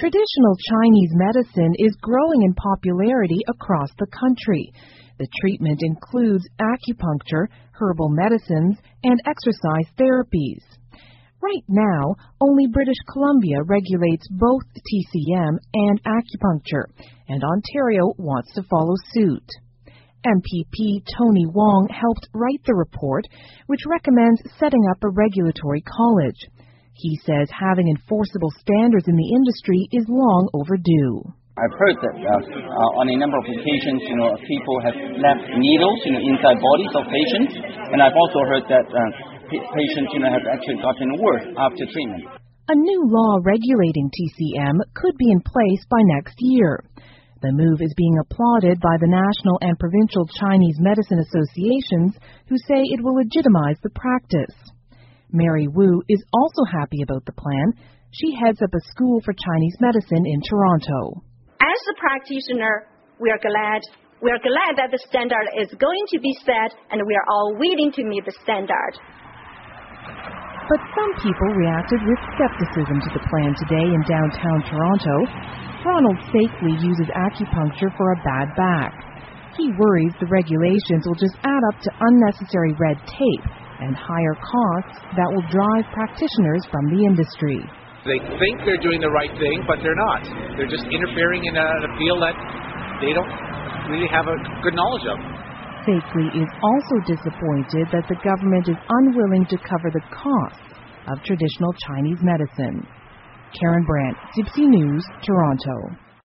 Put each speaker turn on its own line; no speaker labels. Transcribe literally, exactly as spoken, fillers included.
Traditional Chinese medicine is growing in popularity across the country. The treatment includes acupuncture, herbal medicines, and exercise therapies. Right now, only British Columbia regulates both T C M and acupuncture, and Ontario wants to follow suit. M P P Tony Wong helped write the report, which recommends setting up a regulatory college. He says having enforceable standards in the industry is long overdue.
I've heard that uh, uh, on a number of occasions, you know, people have left needles, you know, inside bodies of patients, and I've also heard that uh, p- patients, you know, have actually gotten worse after treatment.
A new law regulating T C M could be in place by next year. The move is being applauded by the national and provincial Chinese medicine associations, who say it will legitimize the practice. Mary Wu is also happy about the plan. She heads up a school for Chinese medicine in Toronto.
As a practitioner, we are glad. We are glad that the standard is going to be set, and we are all willing to meet the standard.
But some people reacted with skepticism to the plan today in downtown Toronto. Ronald Sakely uses acupuncture for a bad back. He worries the regulations will just add up to unnecessary red tape and higher costs that will drive practitioners from the industry.
They think they're doing the right thing, but they're not. They're just interfering in a, a field that they don't really have a good knowledge of.
Sakely is also disappointed that the government is unwilling to cover the costs of traditional Chinese medicine. Karen Brandt, Zipsy News, Toronto.